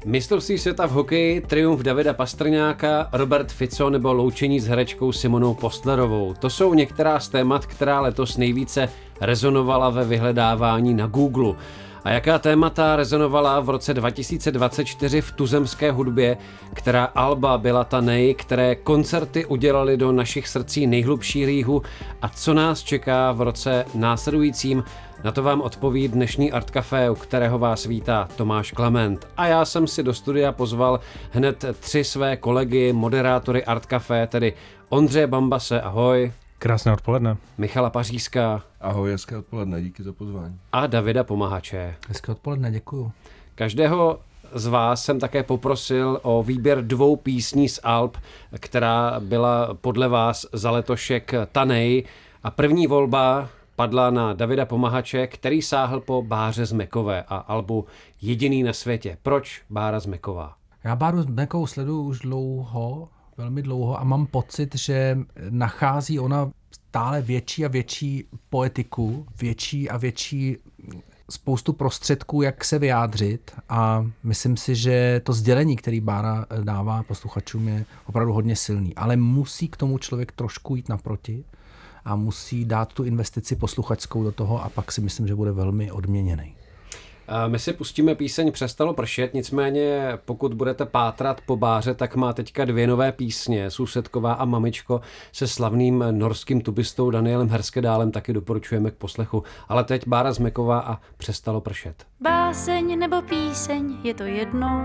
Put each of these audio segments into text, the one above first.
Mistrovství světa v hokeji, triumf Davida Pastrňáka, Robert Fico nebo loučení s herečkou Simonou Postlerovou. To jsou některá z témat, která letos nejvíce rezonovala ve vyhledávání na Google. A jaká témata rezonovala v roce 2024 v tuzemské hudbě, která alba byla ta které koncerty udělali do našich srdcí nejhlubší rýhu a co nás čeká v roce následujícím, na to vám odpoví dnešní Art Café, u kterého vás vítá Tomáš Klement. A já jsem si do studia pozval hned 3 své kolegy, moderátory Art Café, tedy Ondřeje Bambase, ahoj. Krásné odpoledne. Michala Pařízka. Ahoj, hezké odpoledne, díky za pozvání. A Davida Pomahače. Hezké odpoledne, děkuju. Každého z vás jsem také poprosil o výběr 2 písní z alb, která byla podle vás za letošek ta a první volba padla na Davida Pomahače, který sáhl po Báře Zmekové a albu Jediný na světě. Proč Bára Zmeková? Já Báru Zmekovou sleduju už dlouho, velmi dlouho a mám pocit, že nachází ona stále větší a větší poetiku, větší a větší spoustu prostředků, jak se vyjádřit a myslím si, že to sdělení, který Bára dává posluchačům, je opravdu hodně silný, ale musí k tomu člověk trošku jít naproti a musí dát tu investici posluchačskou do toho a pak si myslím, že bude velmi odměněný. My si pustíme píseň Přestalo pršet, nicméně pokud budete pátrat po Báře, tak má teďka 2 nové písně, Sousedková a Mamičko, se slavným norským tubistou Danielem Herskedálem, taky doporučujeme k poslechu. Ale teď Bára Zmeková a Přestalo pršet. Báseň nebo píseň, je to jedno.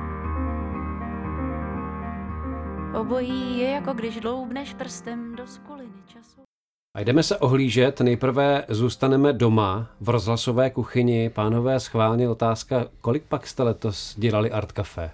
Obojí je jako když dloubneš prstem do skuliny času. A jdeme se ohlížet, nejprve zůstaneme doma v rozhlasové kuchyni. Pánové, schválně otázka, kolik pak jste letos dělali Art Café?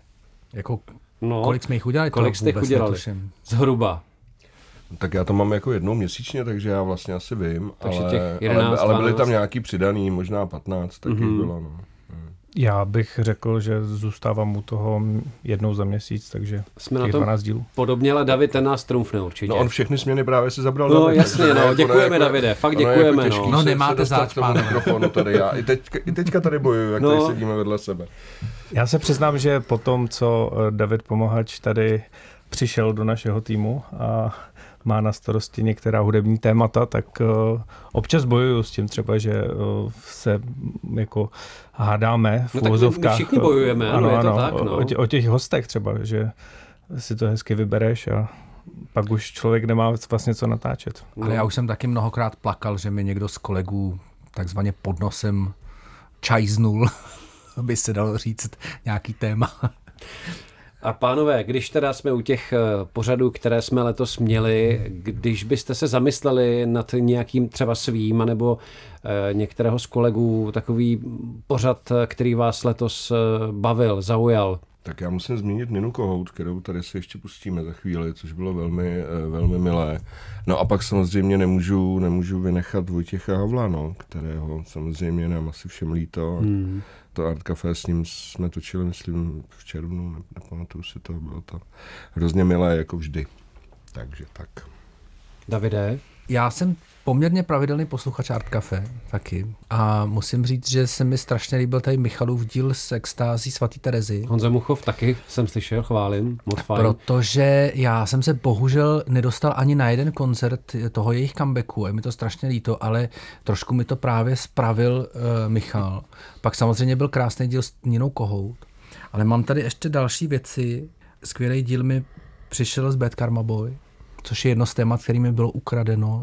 Kolik jsme jich udělali? Kolik jste jich udělali? Zhruba. Tak já to mám jako jednou měsíčně, takže já vlastně asi vím, ale byly tam nějaký přidaný, možná 15, taky bylo. No. Já bych řekl, že zůstávám u toho jednou za měsíc, takže jsme na tom 12 dílů. Podobně, ale David ten nás trumfne určitě. No on všechny směny právě si zabral. No David, jasně, no, děkujeme jako, Davide, fakt děkujeme. Jako no nemáte záč, pánové. Mikrofonu tady já. I teďka tady bojuju, jak tady sedíme vedle sebe. Já se přiznám, že po tom, co David Pomahač tady přišel do našeho týmu a má na starosti některá hudební témata, tak občas bojuju s tím třeba, že se jako hádáme v uvozovkách. My všichni bojujeme, ano, je to tak. No. O těch hostech třeba, že si to hezky vybereš a pak už člověk nemá vlastně co natáčet. Ale já už jsem taky mnohokrát plakal, že mi někdo z kolegů takzvaně pod nosem čajznul, aby se dalo říct nějaký téma. A pánové, když teda jsme u těch pořadů, které jsme letos měli, když byste se zamysleli nad nějakým třeba svým, nebo některého z kolegů, takový pořad, který vás letos bavil, zaujal? Tak já musím zmínit Ninu Kohout, kterou tady si ještě pustíme za chvíli, což bylo velmi, velmi milé. No a pak samozřejmě nemůžu vynechat Vojtěcha Havla, no, kterého samozřejmě nám asi všem líto. To Art Café s ním jsme točili, myslím, v červnu, nepamatuju si to, bylo to hrozně milé, jako vždy. Takže tak. Davide? Já jsem poměrně pravidelný posluchač Art Café taky a musím říct, že se mi strašně líbil tady Michalův díl s extází svatý Terezy. Honza Muchov taky jsem slyšel, chválím, moc fajn. Protože já jsem se bohužel nedostal ani na jeden koncert toho jejich comebacku, je mi to strašně líto, ale trošku mi to právě spravil Michal. Pak samozřejmě byl krásný díl s Ninou Kohout, ale mám tady ještě další věci. Skvělý díl mi přišel z Bad Karma Boy, což je jedno z témat, který mi bylo ukradeno.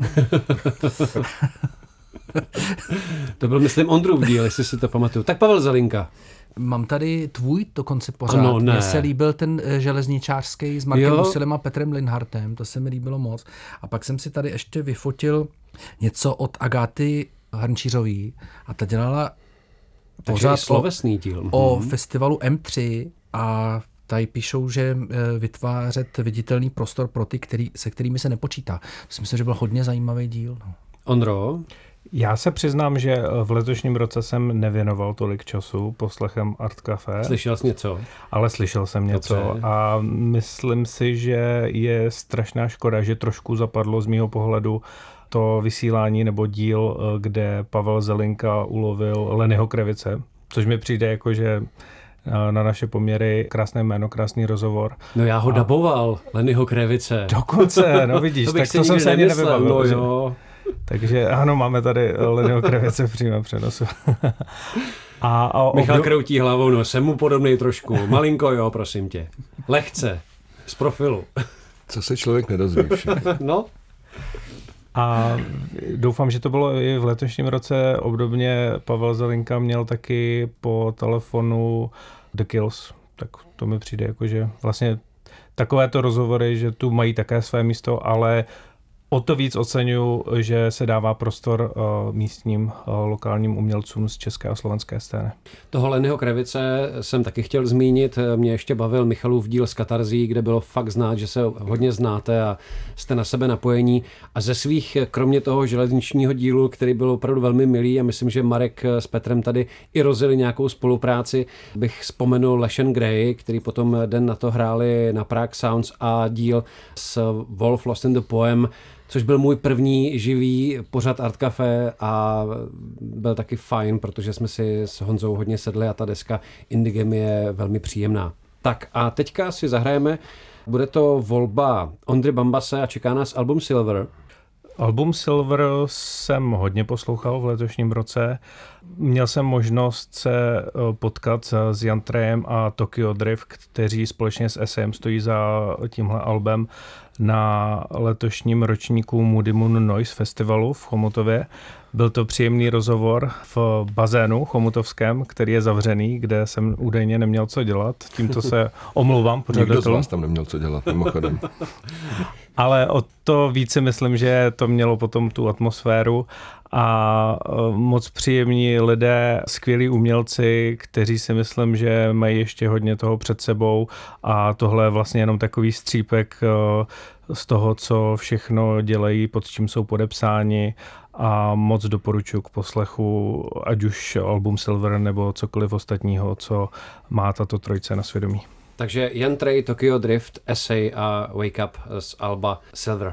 To byl, myslím, Ondrův díl, jestli si to pamatuju. Tak Pavel Zelinka. Mám tady tvůj dokonce pořád. Mně se líbil ten železničářský s Markem Musilem a Petrem Linhartem, to se mi líbilo moc. A pak jsem si tady ještě vyfotil něco od Agáty Hrnčířový a ta dělala pořád slovesný díl. O festivalu M3 a tady píšou, že vytvářet viditelný prostor pro ty, se kterými se nepočítá. To si myslím, že byl hodně zajímavý díl. No. Ondro? Já se přiznám, že v letošním roce jsem nevěnoval tolik času poslechem Art Café. Slyšel jsi něco? Ale slyšel jsem něco. Dobře. A myslím si, že je strašná škoda, že trošku zapadlo z mýho pohledu to vysílání nebo díl, kde Pavel Zelinka ulovil Lennyho Krevice, což mi přijde jako, že na naše poměry krásné jméno, krásný rozhovor. No já ho daboval, Lennyho Krevice. Dokonce, no vidíš, tak to jsem se ani nevybavil. No jo. Takže ano, máme tady Lennyho Krevice v přímém přenosu. Michal kroutí hlavou, no jsem mu podobný trošku. Malinko jo, prosím tě. Lehce, z profilu. Co se člověk nedozví všechno. No. A doufám, že to bylo i v letošním roce. Obdobně Pavel Zelinka měl taky po telefonu The Kills. Tak to mi přijde jako, že vlastně takovéto rozhovory, že tu mají také své místo, ale o to víc oceňuji, že se dává prostor místním lokálním umělcům z české a slovenské scény. Toho Lennyho Krevice jsem taky chtěl zmínit. Mě ještě bavil Michalův díl z Katarzí, kde bylo fakt znát, že se hodně znáte a jste na sebe napojení. A ze svých, kromě toho železničního dílu, který byl opravdu velmi milý a myslím, že Marek s Petrem tady i rozjeli nějakou spolupráci, bych vzpomenul Leshen Grey, který potom den na to hráli na Prague Sounds, a díl s Wolf Lost in the Poem, což byl můj první živý pořad Art Café a byl taky fajn, protože jsme si s Honzou hodně sedli a ta deska Indigem je velmi příjemná. Tak a teďka si zahrajeme, bude to volba Ondry Bambase a čeká nás album Silver. Album Silver jsem hodně poslouchal v letošním roce. Měl jsem možnost se potkat s Jantrejem a Tokyo Drift, kteří společně s SM stojí za tímhle albem na letošním ročníku Moody Moon Noise Festivalu v Chomutově. Byl to příjemný rozhovor v bazénu chomutovském, který je zavřený, kde jsem údajně neměl co dělat. Tímto se omlouvám pořadatelům. Nikdo z vás tam neměl co dělat, mimochodem. Ale o to více myslím, že to mělo potom tu atmosféru a moc příjemní lidé, skvělí umělci, kteří si myslím, že mají ještě hodně toho před sebou a tohle je vlastně jenom takový střípek z toho, co všechno dělají, pod čím jsou podepsáni, a moc doporučuji k poslechu, ať už album Silver nebo cokoliv ostatního, co má tato trojice na svědomí. Takže Jan Trej, Tokyo Drift, Essay a Wake Up z alba Silver.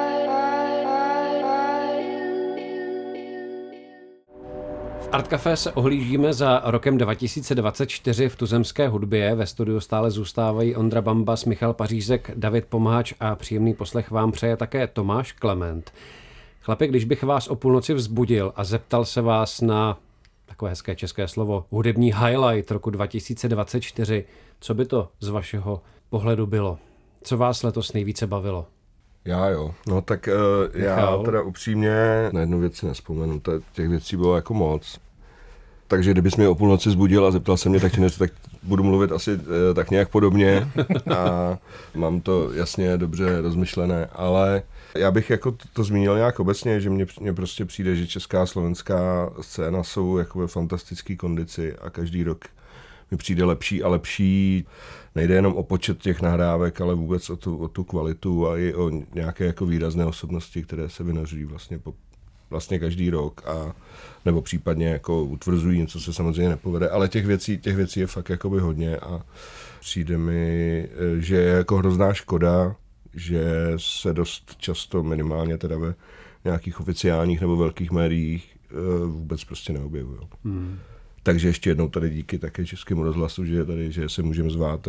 V Art Café se ohlížíme za rokem 2024 v tuzemské hudbě. Ve studiu stále zůstávají Ondra Bambas, Michal Pařízek, David Pomahač a příjemný poslech vám přeje také Tomáš Klement. Chlapi, když bych vás o půlnoci vzbudil a zeptal se vás na takové hezké české slovo, hudební highlight roku 2024, co by to z vašeho pohledu bylo? Co vás letos nejvíce bavilo? Já jo, no tak já teda upřímně na jednu věc si nespomenu, těch věcí bylo jako moc. Takže kdybys mě o půlnoci zbudil a zeptal se mě tak něco, tak budu mluvit asi tak nějak podobně a mám to jasně dobře rozmyšlené, ale já bych jako to zmínil nějak obecně, že mně prostě přijde, že česká a slovenská scéna jsou jako ve fantastické kondici a každý rok mi přijde lepší a lepší. Nejde jenom o počet těch nahrávek, ale vůbec o tu kvalitu a i o nějaké jako výrazné osobnosti, které se vynořují vlastně každý rok a nebo případně jako utvrzují, něco se samozřejmě nepovede, ale těch věcí je fakt jakoby hodně a přijde mi, že je jako hrozná škoda, že se dost často minimálně teda ve nějakých oficiálních nebo velkých médiích vůbec prostě neobjevují. Takže ještě jednou tady díky také Českému rozhlasu, že se můžeme zvát a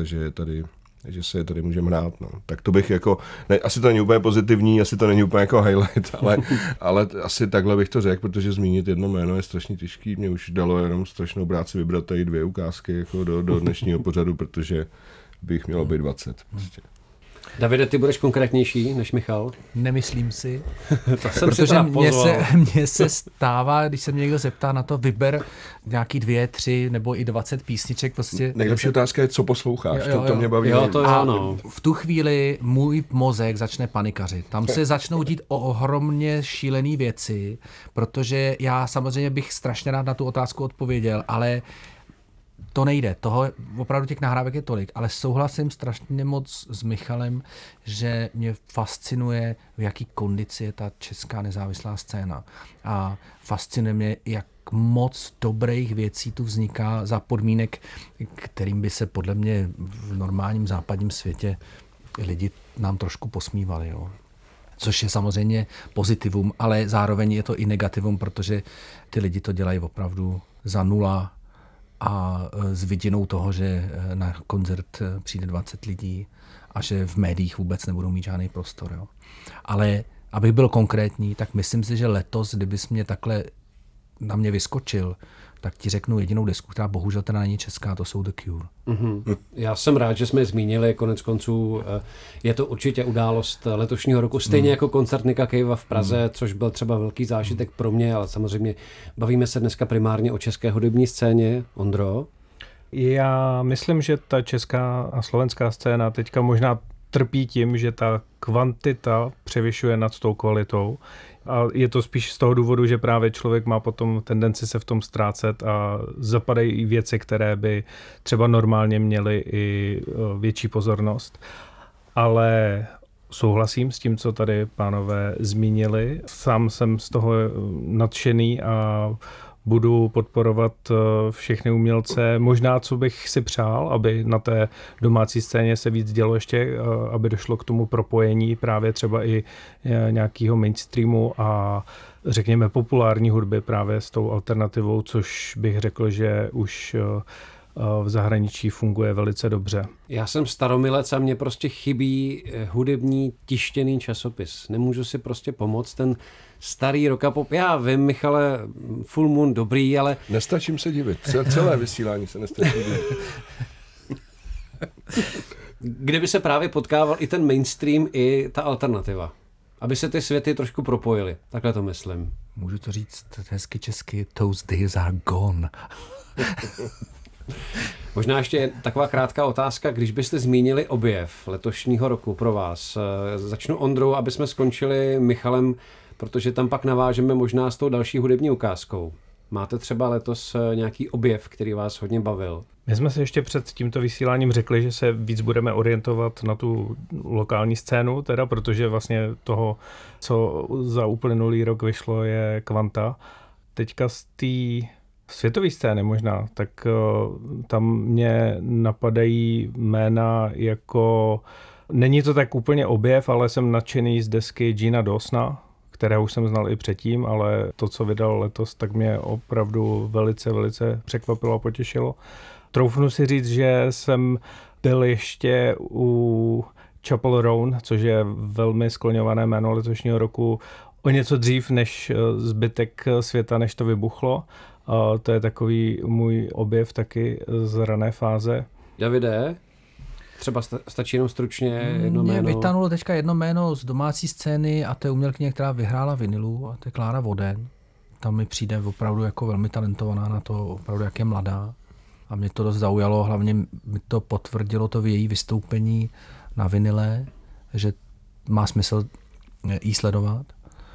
že se tady můžeme hrát. No. Tak to bych jako, ne, asi to není úplně pozitivní, asi to není úplně jako highlight, ale asi takhle bych to řekl, protože zmínit jedno jméno je strašně těžký. Mě už dalo jenom strašnou práci vybrat tady 2 ukázky jako do dnešního pořadu, protože bych mělo být 20. Prostě. Davide, ty budeš konkrétnější než Michal? Nemyslím si. To jsem protože mně se stává, když se mě někdo zeptá na to, vyber nějaký 2, 3 nebo i 20 písniček. Prostě nejlepší otázka je, co posloucháš. To mě baví. Jo, to je ano. V tu chvíli můj mozek začne panikařit. Tam se začnou dít ohromně šílený věci, protože já samozřejmě bych strašně rád na tu otázku odpověděl, ale to nejde, toho opravdu těch nahrávek je tolik, ale souhlasím strašně moc s Michalem, že mě fascinuje, v jaký kondici je ta česká nezávislá scéna. A fascinuje mě, jak moc dobrých věcí tu vzniká za podmínek, kterým by se podle mě v normálním západním světě lidi nám trošku posmívali. Jo. Což je samozřejmě pozitivum, ale zároveň je to i negativum, protože ty lidi to dělají opravdu za 0 a s vidinou toho, že na koncert přijde 20 lidí a že v médiích vůbec nebudou mít žádný prostor. Jo. Ale abych byl konkrétní, tak myslím si, že letos, kdybys mě takhle na mě vyskočil, tak ti řeknu jedinou desku, která bohužel teda není česká, to jsou The Cure. Mm-hmm. Já jsem rád, že jsme je zmínili, konec konců je to určitě událost letošního roku, stejně jako koncert Nicka Cavea v Praze, což byl třeba velký zážitek pro mě, ale samozřejmě bavíme se dneska primárně o české hudební scéně. Ondro? Já myslím, že ta česká a slovenská scéna teďka možná trpí tím, že ta kvantita převyšuje nad tou kvalitou. A je to spíš z toho důvodu, že právě člověk má potom tendenci se v tom ztrácet a zapadají i věci, které by třeba normálně měly i větší pozornost. Ale souhlasím s tím, co tady pánové zmínili. Sám jsem z toho nadšený a budu podporovat všechny umělce. Možná, co bych si přál, aby na té domácí scéně se víc dělo ještě, aby došlo k tomu propojení právě třeba i nějakého mainstreamu a řekněme populární hudby právě s tou alternativou, což bych řekl, že už v zahraničí funguje velice dobře. Já jsem staromilec a mně prostě chybí hudební tištěný časopis. Nemůžu si prostě pomoct, ten starý rock a pop. Já vím, Michale, Full Moon dobrý, ale... Nestačím se divit. Celé vysílání se nestačím divit. Kdyby se právě potkával i ten mainstream, i ta alternativa. Aby se ty světy trošku propojily. Takhle to myslím. Můžu to říct hezky česky, those days are gone. Možná ještě taková krátká otázka, když byste zmínili objev letošního roku pro vás. Začnu Ondrou, aby jsme skončili Michalem, protože tam pak navážeme možná s tou další hudební ukázkou. Máte třeba letos nějaký objev, který vás hodně bavil? My jsme si ještě před tímto vysíláním řekli, že se víc budeme orientovat na tu lokální scénu, teda, protože vlastně toho, co za uplynulý rok vyšlo, je kvanta. Teďka z té světové scény možná, tak tam mě napadají jména jako... Není to tak úplně objev, ale jsem nadšený z desky Gina Dawsona, které už jsem znal i předtím, ale to, co vydal letos, tak mě opravdu velice, velice překvapilo a potěšilo. Troufnu si říct, že jsem byl ještě u Chapel Roan, což je velmi skloňované jméno letošního roku, o něco dřív než zbytek světa, než to vybuchlo. To je takový můj objev taky z rané fáze. Davide, třeba stačí jenom stručně jedno jméno. Mě vytanulo teďka jedno jméno z domácí scény a to je umělkyně, která vyhrála vinilu, a to je Klára Voden. Tam mi přijde opravdu jako velmi talentovaná na to, opravdu jak je mladá. A mě to dost zaujalo, hlavně mi to potvrdilo to v její vystoupení na vinile, že má smysl jí sledovat.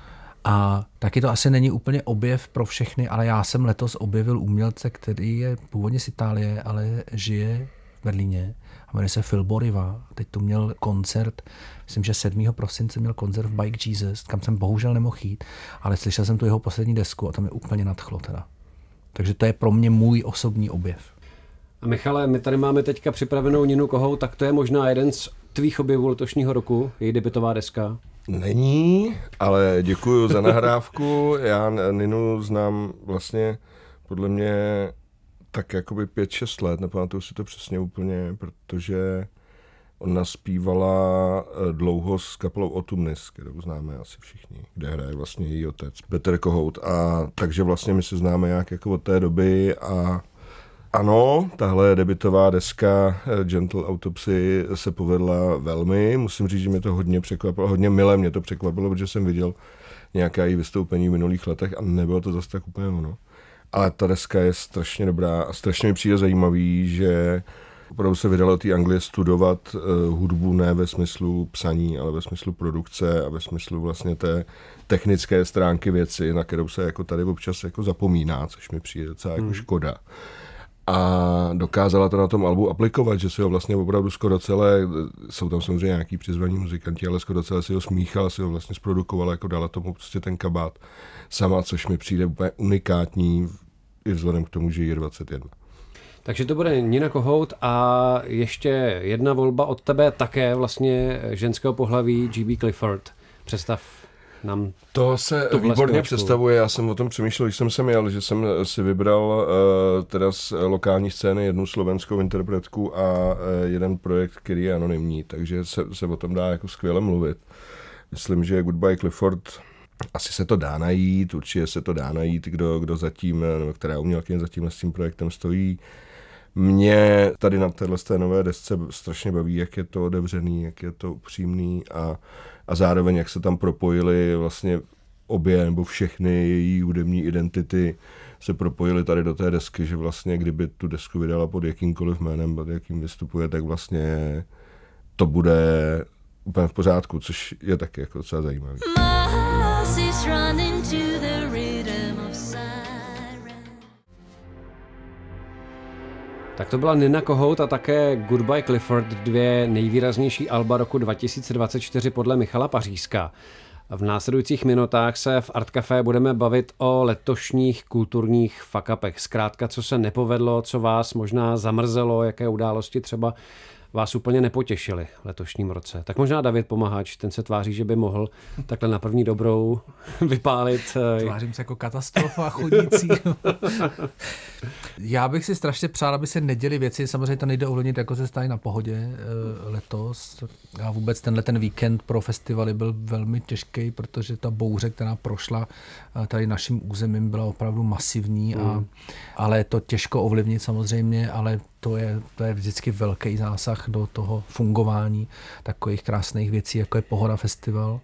A taky to asi není úplně objev pro všechny, ale já jsem letos objevil umělce, který je původně z Itálie, ale žije v Berlíně. A jmenuje se Phil Boriva. Teď tu měl koncert, myslím, že 7. prosince měl koncert v Bike Jesus, kam jsem bohužel nemohl jít, ale slyšel jsem tu jeho poslední desku a tam mě úplně nadchlo teda. Takže to je pro mě můj osobní objev. A Michale, my tady máme teďka připravenou Ninu Kohou, tak to je možná jeden z tvých objevů letošního roku, její debutová deska. Není, ale děkuju za nahrávku. Já Ninu znám vlastně podle mě tak jakoby 5-6 let, nepamatuju si to přesně úplně, protože ona zpívala dlouho s kapelou Autumnis, kterou známe asi všichni, kde hraje vlastně její otec, Peter Kohout. A takže vlastně my se známe nějak jako od té doby a ano, tahle debutová deska Gentle Autopsy se povedla velmi. Musím říct, že mě to hodně překvapilo, hodně mile mě to překvapilo, protože jsem viděl nějaké její vystoupení v minulých letech a nebylo to zase tak úplně ono. Ale ta deska je strašně dobrá a strašně mi přijde zajímavý, že opravdu se vydalo té Anglie studovat hudbu ne ve smyslu psaní, ale ve smyslu produkce a ve smyslu vlastně té technické stránky věci, na kterou se jako tady občas jako zapomíná, což mi přijde docela jako škoda. A dokázala to na tom albu aplikovat, že si ho vlastně opravdu skoro celé, jsou tam samozřejmě nějaký přizvaní muzikanti, ale skoro celé si ho smíchala, si ho vlastně zprodukovala, jako dala tomu prostě ten kabát sama, což mi přijde úplně unikátní i vzhledem k tomu, že je 21. Takže to bude Nina Kohout a ještě jedna volba od tebe, také vlastně ženského pohlaví, G.B. Clifford. Představ. nám To se výborně představuje, já jsem o tom přemýšlel, když jsem sem jel, že jsem si vybral teda z lokální scény jednu slovenskou interpretku a jeden projekt, který je anonymní, takže se o tom dá jako skvěle mluvit. Myslím, že Goodbye Clifford, asi se to dá najít, určitě se to dá najít, kdo zatím, nebo která umělkyně zatím s tím projektem stojí. Mě tady na této nové desce strašně baví, jak je to otevřený, jak je to upřímný a zároveň jak se tam propojily vlastně obě nebo všechny její hudební identity se propojily tady do té desky, že vlastně kdyby tu desku vydala pod jakýmkoliv jménem, pod jakým vystupuje, tak vlastně to bude úplně v pořádku, což je taky jako docela zajímavý. Tak to byla Nina Kohout a také Goodbye Clifford, dvě nejvýraznější alba roku 2024 podle Michala Pařízka. V následujících minutách se v Art Café budeme bavit o letošních kulturních fuck-upech. Zkrátka, co se nepovedlo, co vás možná zamrzelo, jaké události třeba vás úplně nepotěšily v letošním roce. Tak možná David Pomahač, ten se tváří, že by mohl takhle na první dobrou vypálit. Tvářím se jako katastrofa chodící. Já bych si strašně přál, aby se neděly věci, samozřejmě to nejde ovlivnit, jako se stane na Pohodě letos. A vůbec ten víkend pro festivaly byl velmi těžký, protože ta bouře, která prošla tady naším územím, byla opravdu masivní, ale to těžko ovlivnit samozřejmě, ale to je vždycky velký zásah do toho fungování takových krásných věcí, jako je Pohoda festival.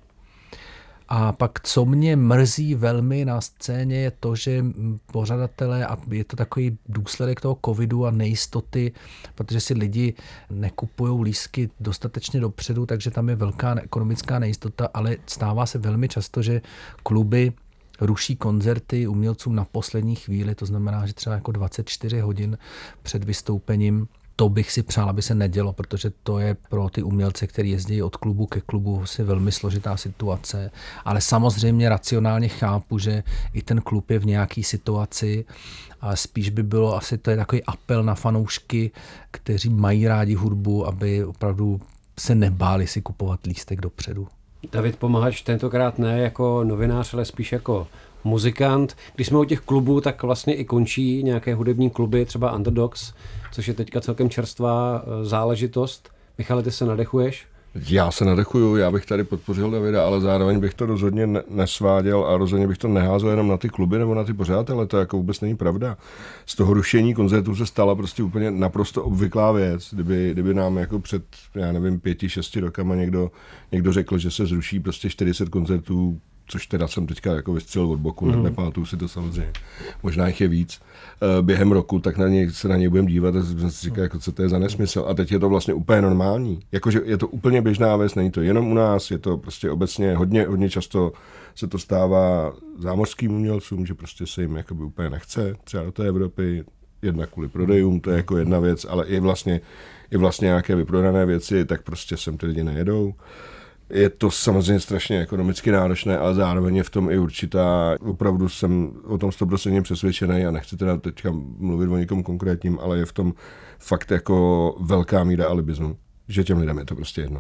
A pak, co mě mrzí velmi na scéně, je to, že pořadatelé, a je to takový důsledek toho covidu a nejistoty, protože si lidi nekupují lístky dostatečně dopředu, takže tam je velká ekonomická nejistota, ale stává se velmi často, že kluby ruší koncerty umělcům na poslední chvíli, to znamená, že třeba jako 24 hodin před vystoupením. To bych si přál, aby se nedělo, protože to je pro ty umělce, kteří jezdí od klubu ke klubu, vlastně velmi složitá situace. Ale samozřejmě racionálně chápu, že i ten klub je v nějaké situaci a spíš by bylo asi, to je takový apel na fanoušky, kteří mají rádi hudbu, aby opravdu se nebáli si kupovat lístek dopředu. David Pomahač tentokrát ne jako novinář, ale spíš jako muzikant. Když jsme u těch klubů, tak vlastně i končí nějaké hudební kluby, třeba Underdogs, což je teďka celkem čerstvá záležitost. Michale, ty se nadechuješ? Já se nadechuju, já bych tady podpořil Davida, ale zároveň bych to rozhodně nesváděl a rozhodně bych to neházel jenom na ty kluby nebo na ty pořadatele, to jako vůbec není pravda. Z toho rušení koncertů se stala prostě úplně naprosto obvyklá věc. Kdyby nám jako před, já nevím, 5-6 rokama někdo řekl, že se zruší prostě 40 koncertů, což teda jsem teďka jako vystřelil od boku, nepamatuju si to samozřejmě, možná jich je víc, během roku, tak se na něj budeme dívat a jsem si říkal, jako, co to je za nesmysl. A teď je to vlastně úplně normální. Jakože je to úplně běžná věc, není to jenom u nás, je to prostě obecně hodně často se to stává zámořským umělcům, že prostě se jim jakoby úplně nechce, třeba do té Evropy, jednak kvůli prodejům, to je jako jedna věc, ale i vlastně nějaké vyprodané věci, tak prostě sem ty lidi nejedou. Je to samozřejmě strašně ekonomicky náročné, ale zároveň je v tom i určitá, opravdu jsem o tom 100% přesvědčený a nechci teda teďka mluvit o někom konkrétním, ale je v tom fakt jako velká míra alibismu, že těm lidem je to prostě jedno.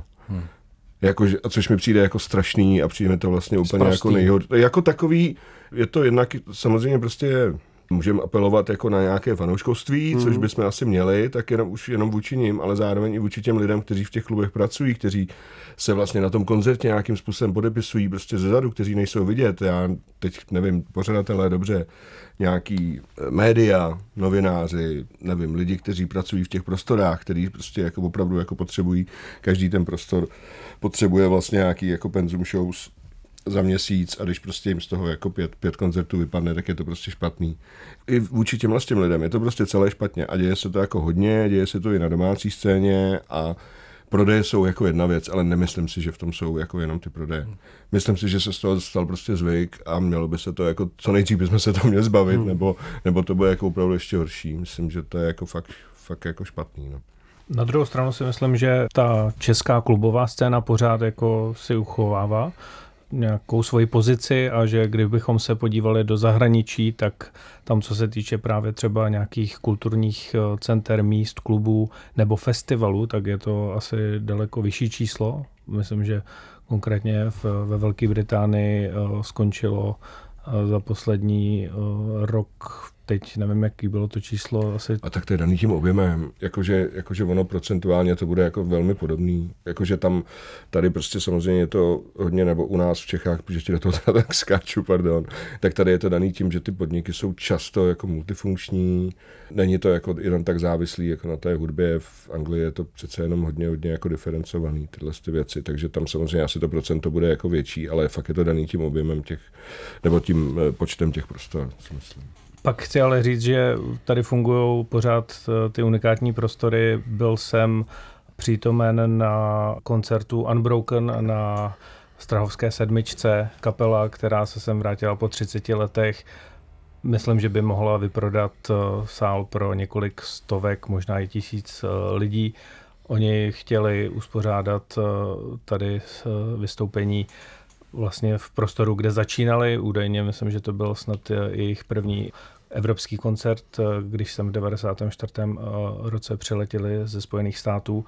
Což mi přijde jako strašný a přijde mi to vlastně úplně jako nejhorší. Jako takový, je to jednak samozřejmě prostě můžeme apelovat jako na nějaké fanouškovství, což bychom asi měli, tak jenom vůči nim, ale zároveň i vůči těm lidem, kteří v těch klubech pracují, kteří se vlastně na tom koncertě nějakým způsobem podepisují prostě zezadu, kteří nejsou vidět. Já teď nevím, pořadatelé, dobře, nějaký média, novináři, nevím, lidi, kteří pracují v těch prostorách, kteří prostě jako opravdu jako potřebují, každý ten prostor potřebuje vlastně nějaký jako penzum shows za měsíc a když prostě jim z toho jako 5 koncertů vypadne, tak je to prostě špatný. I vůči těm lidem je to prostě celé špatně a děje se to jako hodně, děje se to i na domácí scéně a prodeje jsou jako jedna věc, ale nemyslím si, že v tom jsou jako jenom ty prodeje. Myslím si, že se z toho stal prostě zvyk a mělo by se to jako, co nejdřív bychom se to měli zbavit, nebo to bude jako opravdu ještě horší. Myslím, že to je jako fakt jako špatný. No. Na druhou stranu si myslím, že ta česká klubová scéna pořád jako si uchovává nějakou svoji pozici a že kdybychom se podívali do zahraničí, tak tam, co se týče právě třeba nějakých kulturních center, míst, klubů nebo festivalů, tak je to asi daleko vyšší číslo. Myslím, že Konkrétně ve Velké Británii skončilo za poslední rok, teď nevím, jaký bylo to číslo. Asi... A tak to je daný tím objemem, jakože ono procentuálně to bude jako velmi podobný, jakože tady prostě samozřejmě je to hodně, nebo u nás v Čechách, protože ti do toho tak skáču, tak tady je to daný tím, že ty podniky jsou často jako multifunkční, není to jako jenom tak závislý jako na té hudbě, v Anglii je to přece jenom hodně jako diferencovaný tyhle ty věci, takže tam samozřejmě asi to procento bude jako větší, ale fakt je to daný tím objemem nebo tím počtem těch prostor, si myslím. Pak chci ale říct, že tady fungují pořád ty unikátní prostory. Byl jsem přítomen na koncertu Unbroken na Strahovské 7, kapela, která se sem vrátila po 30 letech. Myslím, že by mohla vyprodat sál pro několik stovek, možná i 1000 lidí. Oni chtěli uspořádat tady vystoupení vlastně v prostoru, kde začínali. Údajně myslím, že to byl snad jejich první evropský koncert, když jsem v 94. roce přiletěli ze Spojených států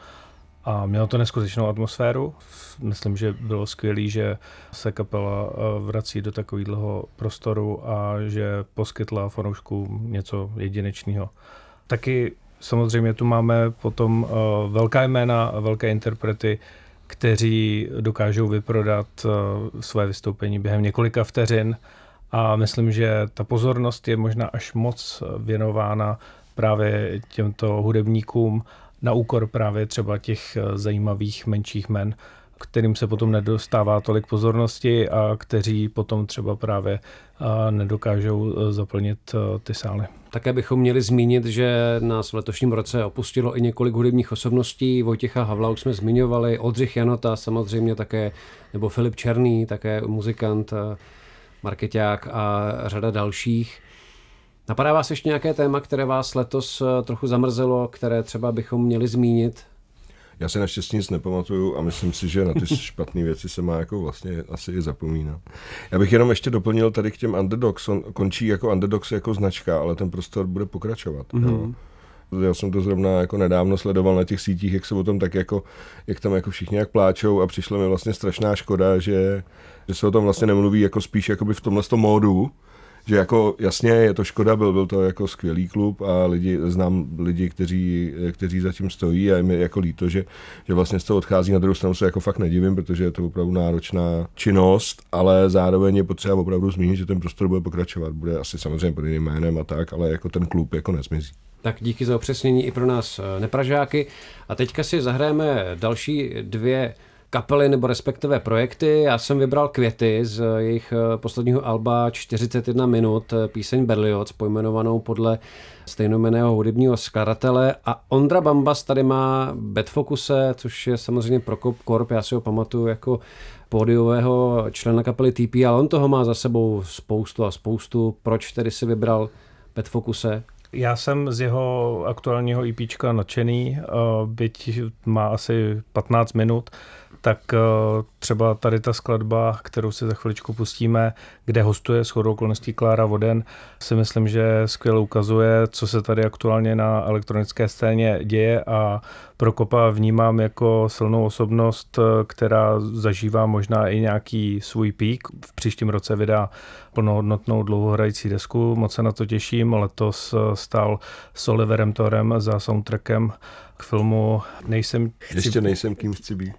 a mělo to neskutečnou atmosféru. Myslím, že bylo skvělý, že se kapela vrací do takového prostoru a že poskytla fanouškům něco jedinečného. Taky samozřejmě tu máme potom velká jména a velké interprety, kteří dokážou vyprodat své vystoupení během několika vteřin. A myslím, že ta pozornost je možná až moc věnována právě těmto hudebníkům na úkor právě třeba těch zajímavých menších men, kterým se potom nedostává tolik pozornosti a kteří potom třeba právě nedokážou zaplnit ty sály. Také bychom měli zmínit, že nás v letošním roce opustilo i několik hudebních osobností. Vojtěcha Havla už jsme zmiňovali, Oldřich Janota samozřejmě také, nebo Filip Černý, také muzikant, markeťák a řada dalších. Napadá vás ještě nějaké téma, které vás letos trochu zamrzelo, které třeba bychom měli zmínit? Já se naštěstí nic nepamatuju a myslím si, že na ty špatné věci se má jako vlastně asi i zapomínat. Já bych jenom ještě doplnil tady k těm Underdogs. On končí jako Underdogs jako značka, ale ten prostor bude pokračovat. Mm-hmm. Já jsem to zrovna jako nedávno sledoval na těch sítích, jak se o tom tak jako, jak tam jako všichni jak pláčou a přišla mi vlastně strašná škoda, že se o tom vlastně nemluví jako spíš jakoby v tomhle módu, že jako jasně je to škoda, byl to jako skvělý klub a znám lidi, kteří za tím stojí a je mi jako líto, že vlastně z toho odchází. Na druhou stranu se jako fakt nedivím, protože je to opravdu náročná činnost, ale zároveň je potřeba opravdu zmínit, že ten prostor bude pokračovat. Bude asi samozřejmě pod jiným jménem a tak, ale jako ten klub jako nezmizí. Tak díky za upřesnění i pro nás nepražáky. A teďka si zahrajeme další dvě kapely nebo respektive projekty. Já jsem vybral Květy z jejich posledního alba 41 minut, píseň Berlioz, pojmenovanou podle stejnojmenného hudebního skladatele, a Ondra Bambas tady má Bad Focuse, což je samozřejmě Prokop Korp, já si ho pamatuju jako pódiového člena kapely TP, ale on toho má za sebou spoustu. Proč tedy si vybral Bad Focuse? Já jsem z jeho aktuálního EPčka nadšený, byť má asi 15 minut, tak třeba tady ta skladba, kterou si za chviličku pustíme, kde hostuje shodou okolností Klára Voden, si myslím, že skvěle ukazuje, co se tady aktuálně na elektronické scéně děje, a Prokopa vnímám jako silnou osobnost, která zažívá možná i nějaký svůj pík. V příštím roce vydá plnohodnotnou dlouhohrající desku, moc se na to těším. Letos stál s Oliverem Torem za soundtrackem k filmu Ještě nejsem kým chci být.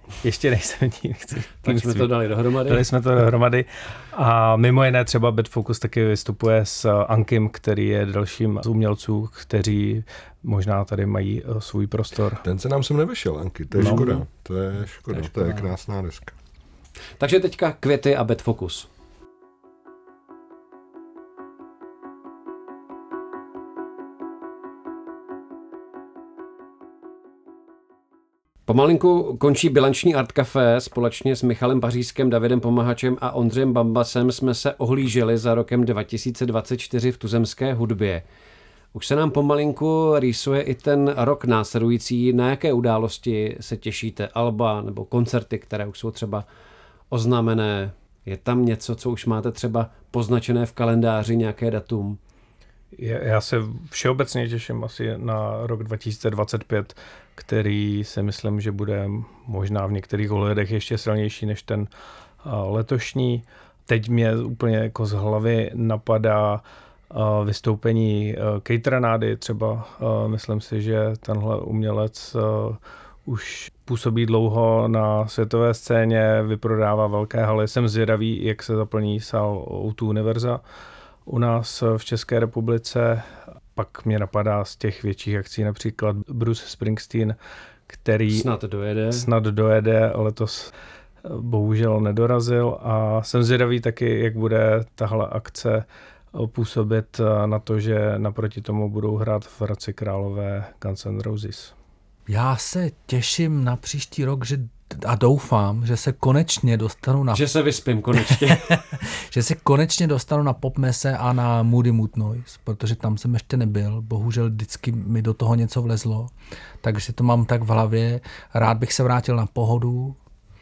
Tak jsme to dali dohromady. Dali jsme to dohromady. A mimo jiné třeba Bad Focus taky vystupuje s Ankim, který je dalším z umělců, kteří možná tady mají svůj prostor. Ten se nám sem nevešel, Anky, to je škoda. To je škoda, to je krásná deska. Takže teďka Květy a Bad Focus. Pomalinku končí bilanční Art Café. Společně s Michalem Pařízkem, Davidem Pomahačem a Ondřejem Bambasem jsme se ohlíželi za rokem 2024 v tuzemské hudbě. Už se nám pomalinku rýsuje i ten rok následující. Na jaké události se těšíte? Alba nebo koncerty, které už jsou třeba oznámené? Je tam něco, co už máte třeba poznačené v kalendáři, nějaké datum? Já se všeobecně těším asi na rok 2025, který si myslím, že bude možná v některých ohledech ještě silnější než ten letošní. Teď mě úplně jako z hlavy napadá vystoupení Kate Renády třeba. Myslím si, že tenhle umělec už působí dlouho na světové scéně, vyprodává velké haly. Jsem zvědavý, jak se zaplní sál O2 Univerza u nás v České republice. Pak mě napadá z těch větších akcí například Bruce Springsteen, který snad dojede, letos bohužel nedorazil, a jsem zvědavý taky, jak bude tahle akce působit na to, že naproti tomu budou hrát v Hradci Králové Guns N' Roses. Já se těším na příští rok, a doufám, že se konečně dostanu na... Že se vyspím konečně. že se konečně dostanu na Popmese a na Moody Mood Noise, protože tam jsem ještě nebyl. Bohužel vždycky mi do toho něco vlezlo, takže to mám tak v hlavě. Rád bych se vrátil na Pohodu.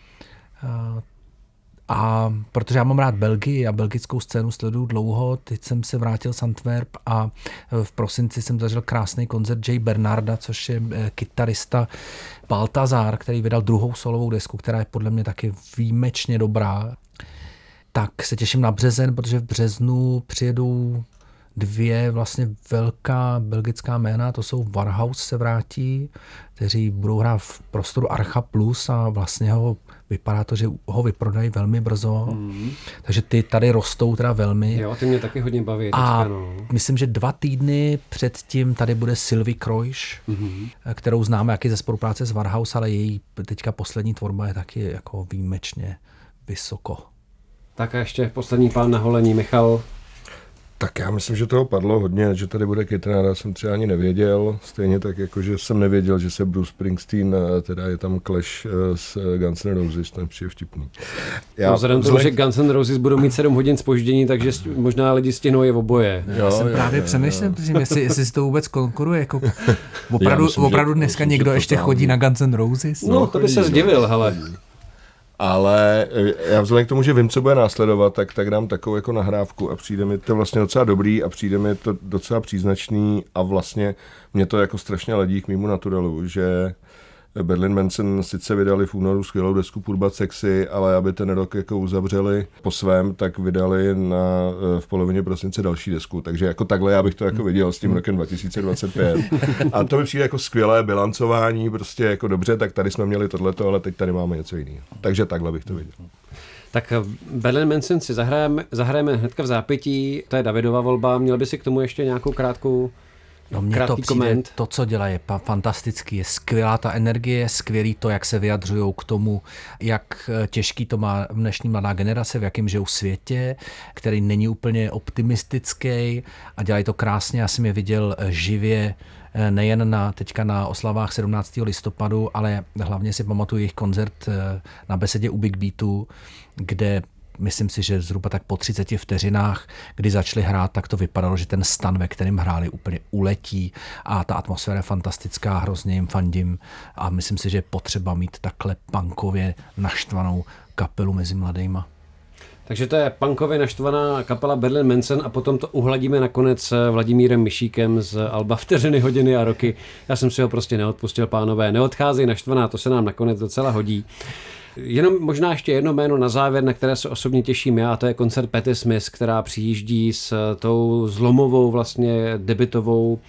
A protože já mám rád Belgii a belgickou scénu sleduju dlouho, teď jsem se vrátil z Antwerp a v prosinci jsem zažil krásný koncert Jay Bernarda, což je kytarista Baltazar, který vydal druhou solovou desku, která je podle mě taky výjimečně dobrá. Tak se těším na březen, protože v březnu přijedou dvě vlastně velká belgická jména, to jsou Warhouse se vrátí, kteří budou hrát v prostoru Archa Plus a vlastně vypadá to, že ho vyprodají velmi brzo. Takže ty tady rostou teda velmi. Jo, ty mě taky hodně baví. A myslím, že 2 týdny předtím tady bude Sylvie Kroiš, kterou známe jaký ze spolupráce s Warhouse, ale její teďka poslední tvorba je taky jako výjimečně vysoko. Tak a ještě poslední pán na holení, Michal. Tak já myslím, že toho padlo hodně, že tady bude Kate Renada, jsem třeba ani nevěděl, stejně tak jako, že jsem nevěděl, že se Bruce Springsteen, teda je tam clash s Guns N' Roses, to je přijde vtipný. Vzhledem tomu, že Guns N' Roses budou mít 7 hodin zpoždění, takže možná lidi stihnou je oboje. Já jsem právě přemýšlel, jestli si to vůbec konkuruje, jako opravdu dneska někdo ještě chodí na Guns N' Roses? No, to by se zdivil, hele. Ale já vzhledem k tomu, že vím, co bude následovat, tak dám takovou jako nahrávku a přijde mi to vlastně docela dobrý a přijde mi to docela příznačný a vlastně mě to jako strašně ladí k mému naturalu, že Marilyn Manson sice vydali v únoru skvělou desku Poor But Sexy, ale aby ten rok jako uzavřeli po svém, tak vydali v polovině prosince další desku. Takže jako takhle já bych to jako viděl s tím rokem 2025. A to mi přijde jako skvělé bilancování, prostě jako dobře, tak tady jsme měli tohleto, ale teď tady máme něco jiného. Takže takhle bych to viděl. Tak Marilyn Manson si zahrajeme hnedka v zápětí, to je Davidova volba, měl by si k tomu ještě nějakou krátkou No mně to přijde, to, co dělá, je fantastický, je skvělá ta energie, skvělý to, jak se vyjadřují k tomu, jak těžký to má dnešní mladá generace, v jakém žijou světě, který není úplně optimistický a dělají to krásně. Já jsem je viděl živě nejen teďka na oslavách 17. listopadu, ale hlavně si pamatuju jejich koncert na Besedě u Big Beatu, kde myslím si, že zhruba tak po 30 vteřinách, kdy začali hrát, tak to vypadalo, že ten stan, ve kterém hráli, úplně uletí a ta atmosféra je fantastická, hrozně jim fandím a myslím si, že je potřeba mít takhle punkově naštvanou kapelu mezi mladejma. Takže to je punkově naštvaná kapela Marilyn Manson a potom to uhladíme nakonec Vladimírem Mišíkem z alba Vteřiny, hodiny a roky. Já jsem si ho prostě neodpustil, pánové. Neodcházej naštvaná, to se nám nakonec docela hodí. Jenom možná ještě jedno jméno na závěr, na které se osobně těším já, a to je koncert Patti Smith, která přijíždí s tou zlomovou vlastně debutovou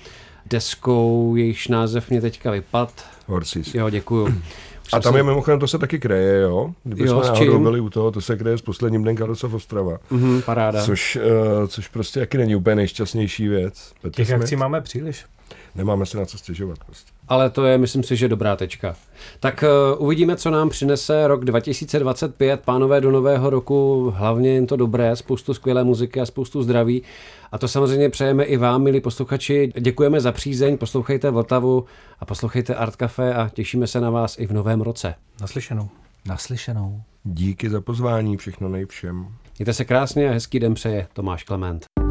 deskou, jejíž název mě teďka vypadl. Horses. Jo, děkuju. A tam je mimochodem, to se taky kreje, jo? Kdybychom náhodou byli u toho, to se kreje s posledním dnem Karlsov Ostrava. Paráda. Což prostě taky není úplně nejšťastnější věc. Těch akcí máme příliš. Nemáme se na co stěžovat prostě. Ale to je, myslím si, že dobrá tečka. Tak uvidíme, co nám přinese rok 2025. Pánové, do nového roku hlavně jen to dobré, spoustu skvělé muziky a spoustu zdraví. A to samozřejmě přejeme i vám, milí posluchači. Děkujeme za přízeň, poslouchejte Vltavu a poslouchejte Art Café a těšíme se na vás i v novém roce. Naslyšenou. Naslyšenou. Díky za pozvání, všechno nejvšem. Mějte se krásně a hezký den přeje Tomáš Klement.